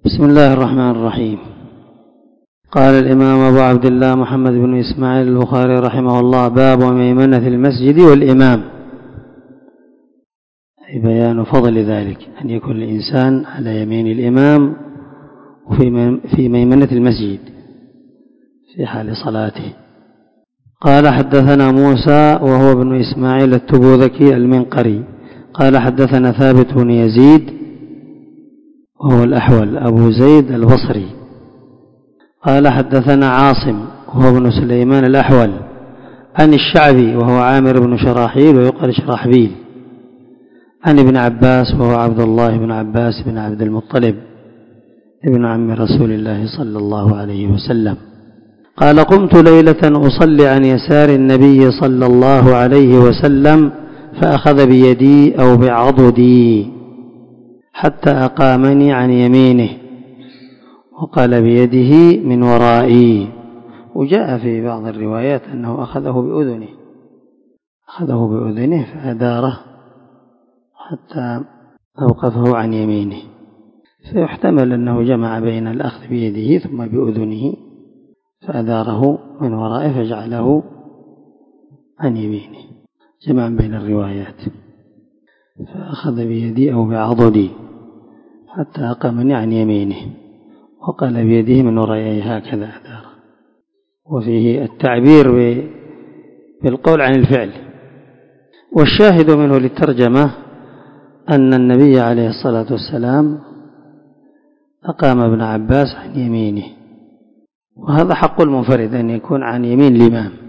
بسم الله الرحمن الرحيم. قال الإمام أبو عبد الله محمد بن إسماعيل البخاري رحمه الله: باب ميمنة المسجد والإمام، أي بيان فضل ذلك، أن يكون الإنسان على يمين الإمام وفي ميمنة المسجد في حال صلاته. قال: حدثنا موسى وهو ابن إسماعيل التبوذكي المنقري قال: حدثنا ثابت بن يزيد وهو الأحول أبو زيد البصري قال: حدثنا عاصم وهو ابن سليمان الأحول عن الشعبي وهو عامر بن شراحيل ويقال شراحبيل عن ابن عباس وهو عبد الله بن عباس بن عبد المطلب ابن عم رسول الله صلى الله عليه وسلم قال: قمت ليلة أصلي عن يسار النبي صلى الله عليه وسلم فأخذ بيدي أو بعضدي حتى أقامني عن يمينه وقال بيده من ورائي. وجاء في بعض الروايات أنه أخذه بأذنه فأداره حتى أوقفه عن يمينه، فيحتمل أنه جمع بين الأخذ بيده ثم بأذنه فأداره من ورائه فجعله عن يمينه، جمع بين الروايات. فأخذ بيدي أو بعضدي حتى أقامني عن يمينه وقال بيده من ورائه، هكذا أدار. وفيه التعبير بالقول عن الفعل. والشاهد منه للترجمة أن النبي عليه الصلاة والسلام أقام ابن عباس عن يمينه، وهذا حق المنفرد أن يكون عن يمين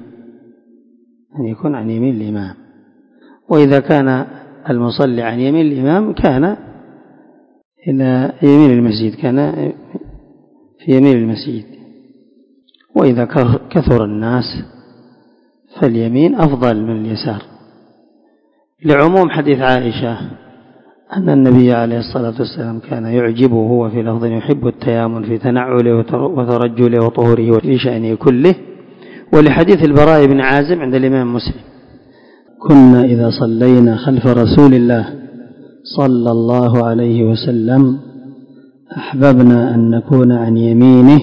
الإمام، وإذا كان المصلي عن يمين الإمام كان إلى يمين المسجد، كان في يمين المسجد. وإذا كثر الناس فاليمين أفضل من اليسار، لعموم حديث عائشة أن النبي عليه الصلاة والسلام كان يعجبه هو في لفظ يحب التيامن في تنعله وترجله وطهوره وفي شأنه كله. ولحديث البراء بن عازب عند الإمام مسلم: كنا إذا صلينا خلف رسول الله صلى الله عليه وسلم أحببنا أن نكون عن يمينه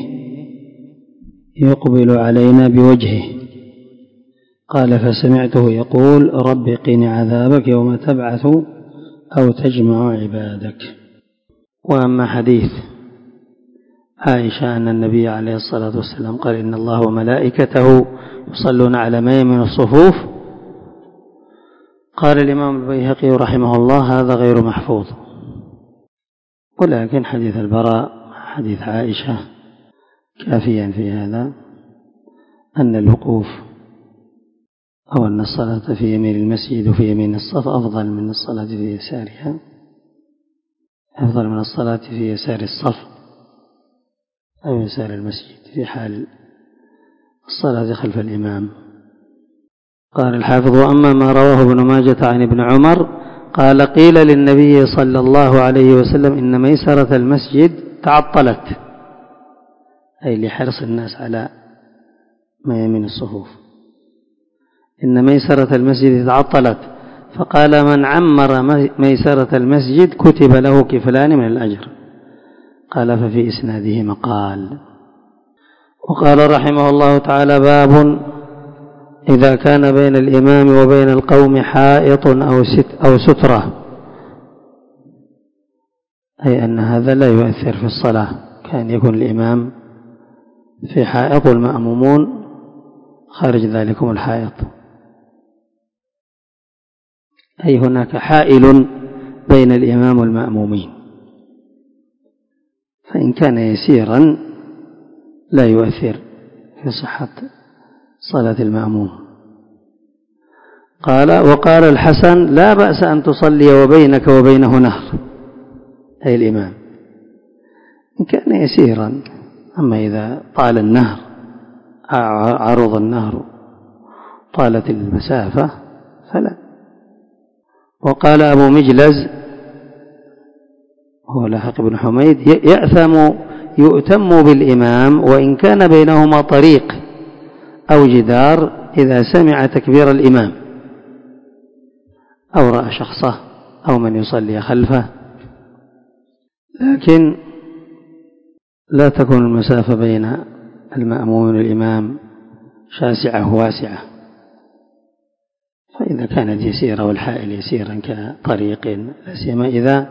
يقبل علينا بوجهه. قال: فسمعته يقول: رب قني عذابك يوم تبعث أو تجمع عبادك. وأما حديث عائشة أن النبي عليه الصلاة والسلام قال: إن الله وملائكته يصلون على ميمن الصفوف، قال الإمام البيهقي رحمه الله: هذا غير محفوظ. ولكن حديث البراء حديث عائشة كافيا في هذا، أن الوقوف أو أن الصلاة في يمين المسجد وفي يمين الصف أفضل من الصلاة في يسارها، أفضل من الصلاة في يسار الصف أو يسار المسجد في حال الصلاة خلف الإمام. قال الحافظ: وأما ما رواه ابن ماجة عن ابن عمر قال: قيل للنبي صلى الله عليه وسلم إن ميسرة المسجد تعطلت، أي لحرص الناس على ما يمين الصفوف، إن ميسرة المسجد تعطلت، فقال: من عمر ميسرة المسجد كتب له كفلان من الأجر. قال: ففي إسناده مقال. وقال رحمه الله تعالى: باب إذا كان بين الإمام وبين القوم حائط أو سترة، أي أن هذا لا يؤثر في الصلاة، كان يكون الإمام في حائط والمأمومون خارج ذلكم الحائط، أي هناك حائل بين الإمام والمأمومين، فإن كان يسيرا لا يؤثر في صحة صلاة المأموم. قال: وقال الحسن: لا بأس أن تصلي وبينك وبينه نهر، أي الإمام، إن كان يسيرا. أما إذا طال النهر، عرض النهر، طالت المسافة، فلا. وقال أبو مجلز هو لاحق بن حميد: يؤتم بالإمام وإن كان بينهما طريق أو جدار إذا سمع تكبير الإمام أو رأى شخصه أو من يصلي خلفه، لكن لا تكون المسافة بين المأموم والإمام شاسعة واسعة، فإذا كانت يسيرة والحائل يسيرا كطريق، لا سيما إذا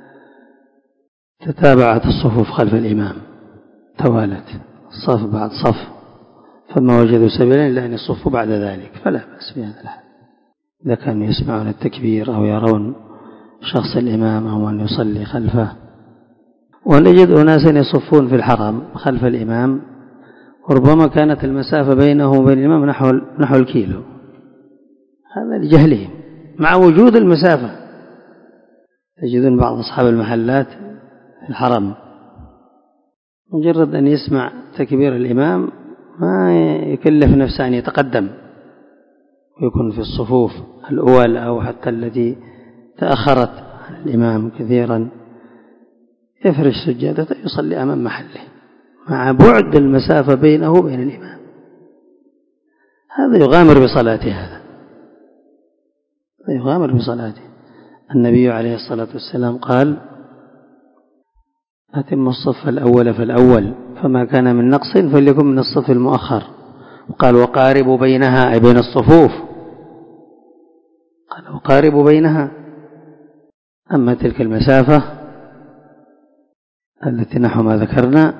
تتابعت الصفوف خلف الإمام توالت صف بعد صف، فما وجدوا سبيلا إلا أن يصفوا بعد ذلك فلا بأس بهذا الحال. إذا كانوا يسمعون التكبير أو يرون شخص الإمام أو من يصلي خلفه، ونجد أناسا يصفون في الحرم خلف الإمام وربما كانت المسافة بينه وبين الإمام نحو الكيلو، هذا لجهلهم مع وجود المسافة. تجدون بعض أصحاب المحلات في الحرم مجرد أن يسمع تكبير الإمام ما يكلف نفسه أن يتقدم ويكون في الصفوف الأولى أو حتى التي تأخرت عن الإمام كثيرا، يفرش سجادته يصلي أمام محله مع بعد المسافة بينه وبين الإمام. هذا يغامر بصلاته، هذا يغامر بصلاته. النبي عليه الصلاة والسلام قال: أتم الصف الأول فالأول، فما كان من نقص فليكن من الصف المؤخر. وقال: وقاربوا بينها، أي بين الصفوف، قال: وقاربوا بينها. أما تلك المسافة التي نحو ما ذكرنا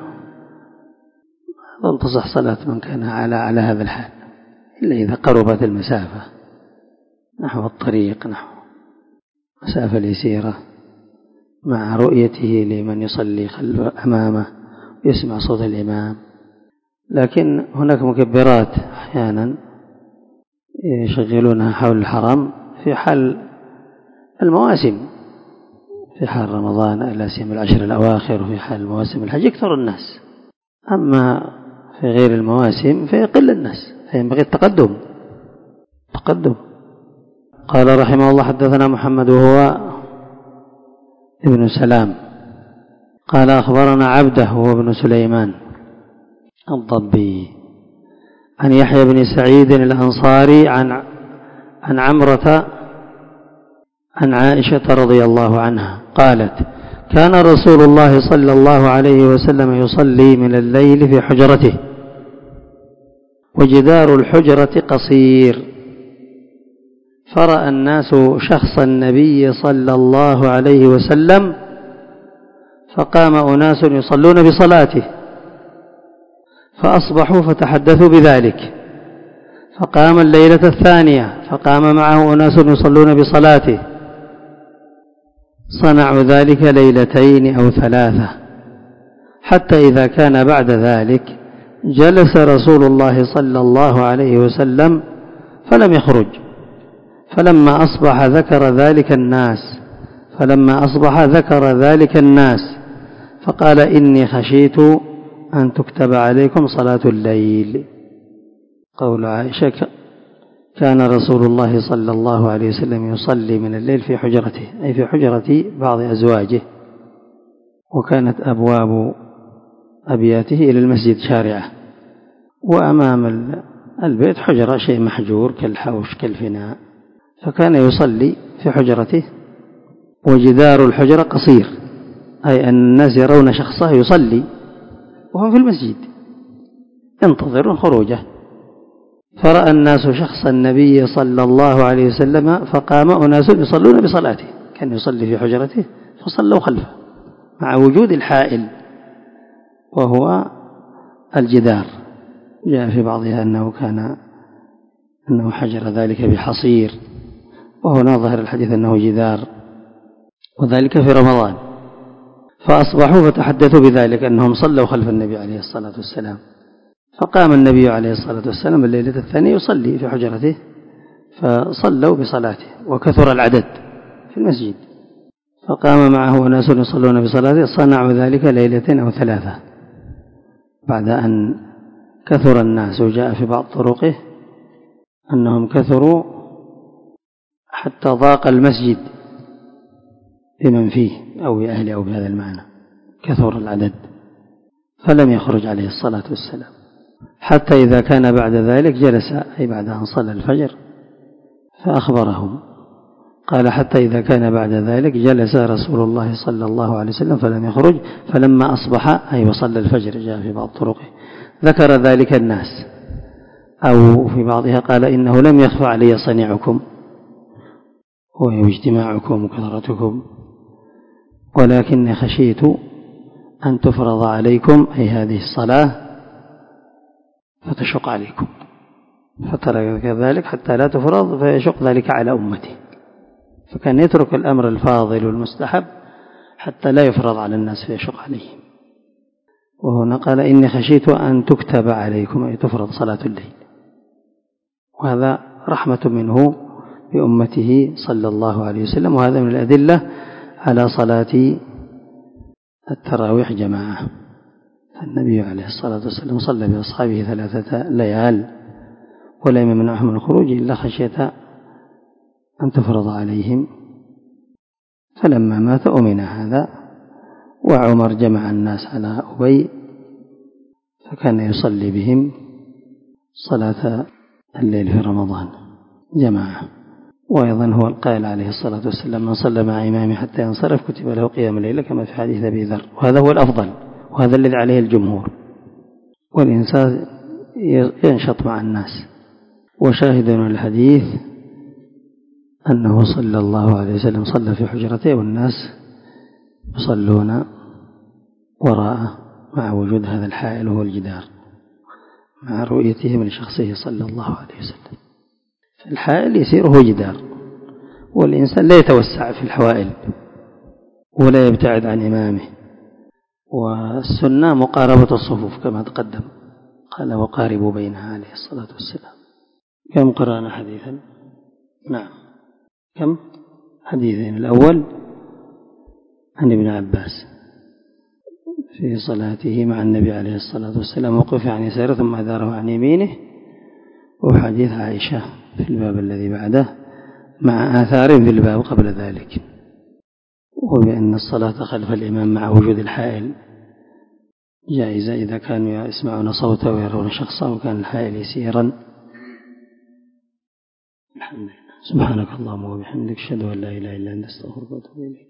لن تصح صلاة من كان على هذا الحال إلا إذا قربت المسافة نحو الطريق، نحو مسافة يسيرة مع رؤيته لمن يصلي خلف أمامه ويسمع صوت الإمام. لكن هناك مكبرات أحيانا يشغلونها حول الحرم في حال المواسم، في حال رمضان لا سيما العشر الأواخر، وفي حال مواسم الحج يكثر الناس. أما في غير المواسم فيقل الناس، فينبغي التقدم. قال رحمه الله: حدثنا محمد وهو ابن سلام قال أخبرنا عبده وهو ابن سليمان الضبي عن يحيى بن سعيد الأنصاري عن عمرة عن عائشة رضي الله عنها قالت: كان رسول الله صلى الله عليه وسلم يصلي من الليل في حجرته، وجدار الحجرة قصير، فرأى الناس شخص النبي صلى الله عليه وسلم، فقام أناس يصلون بصلاته، فأصبحوا فتحدثوا بذلك، فقام الليلة الثانية فقام معه أناس يصلون بصلاته، صنعوا ذلك ليلتين أو ثلاثة، حتى إذا كان بعد ذلك جلس رسول الله صلى الله عليه وسلم فلم يخرج، فلما أصبح ذكر ذلك الناس فقال: إني خشيت أن تكتب عليكم صلاة الليل. قول عائشة: كان رسول الله صلى الله عليه وسلم يصلي من الليل في حجرته، أي في حجرة بعض أزواجه، وكانت أبواب أبياته إلى المسجد شارعة، وأمام البيت حجرة شيء محجور كالحوش كالفناء، فكان يصلي في حجرته، وجدار الحجرة قصير، أي أن الناس يرون شخصه يصلي وهو في المسجد ينتظر خروجه، فرأى الناس شخص النبي صلى الله عليه وسلم، فقام أناس يصلون بصلاته، كان يصلي في حجرته فصلوا خلفه مع وجود الحائل وهو الجدار. جاء في بعضها أنه حجر ذلك بحصير، وهنا ظهر الحديث أنه جدار، وذلك في رمضان. فأصبحوا فتحدثوا بذلك أنهم صلوا خلف النبي عليه الصلاة والسلام، فقام النبي عليه الصلاة والسلام الليلة الثانية يصلي في حجرته، فصلوا بصلاته وكثر العدد في المسجد، فقام معه ناس يصلون بصلاته، صنعوا ذلك ليلتين أو ثلاثة بعد أن كثر الناس. وجاء في بعض طرقه أنهم كثروا حتى ضاق المسجد بمن فيه أو بأهله أو بهذا المعنى، كثر العدد، فلم يخرج عليه الصلاة والسلام، حتى إذا كان بعد ذلك جلس، أي بعد أن صلى الفجر، فأخبرهم قال حتى إذا كان بعد ذلك جلس رسول الله صلى الله عليه وسلم فلم يخرج، فلما أصبح أي وصلى الفجر، جاء في بعض طرقه، ذكر ذلك الناس، أو في بعضها قال إنه لم يخف علي صنيعكم واجتماعكم وكثرتكم، ولكني خشيت أن تفرض عليكم أي هذه الصلاة فتشق عليكم، فترك ذلك حتى لا تفرض فيشق ذلك على أمتي، فكان يترك الأمر الفاضل والمستحب حتى لا يفرض على الناس فيشق عليهم. وهنا قال إني خشيت أن تكتب عليكم أي تفرض صلاة الليل، وهذا رحمة منه بأمته صلى الله عليه وسلم، وهذا من الأدلة على صلاة التراويح جماعة. فالنبي عليه الصلاة والسلام صلى بأصحابه 3 ليال ولم يمنعهم من الخروج إلا خشية أن تفرض عليهم، فلما مات أمن هذا. وعمر جمع الناس على أبي فكان يصلي بهم صلاة الليل في رمضان جماعة. وأيضا هو القائل عليه الصلاة والسلام من صلى مع إمامه حتى ينصرف كتب له قيام الليل، كما في حديث أبي ذر، وهذا هو الأفضل وهذا الذي عليه الجمهور، والإنسان ينشط مع الناس. وشاهد من الحديث أنه صلى الله عليه وسلم صلى في حجرته والناس يصلون وراءه مع وجود هذا الحائل وهو الجدار، مع رؤيتهم لشخصه صلى الله عليه وسلم. فالحائل يصير هو جدار، والإنسان لا يتوسع في الحوائل ولا يبتعد عن إمامه. والسنة مقاربة الصفوف كما تقدم، قال وقاربوا بينها عليه الصلاة والسلام. كم قرأنا حديثا؟ نعم، كم حديثين. الأول عن ابن عباس في صلاته مع النبي عليه الصلاة والسلام وقف عن يساره ثم أداره عن يمينه، وحديث عائشة في الباب الذي بعده مع آثار في الباب قبل ذلك، وبأن الصلاة خلف الإمام مع وجود الحائل جائزة إذا كانوا يسمعون صوته ويرون شخصه وكان الحائل يسيرا. الحمد لله. سبحانك اللهم وبحمدك أشهد أن لا إله إلا أنت أستغفرك وأتوب إليك.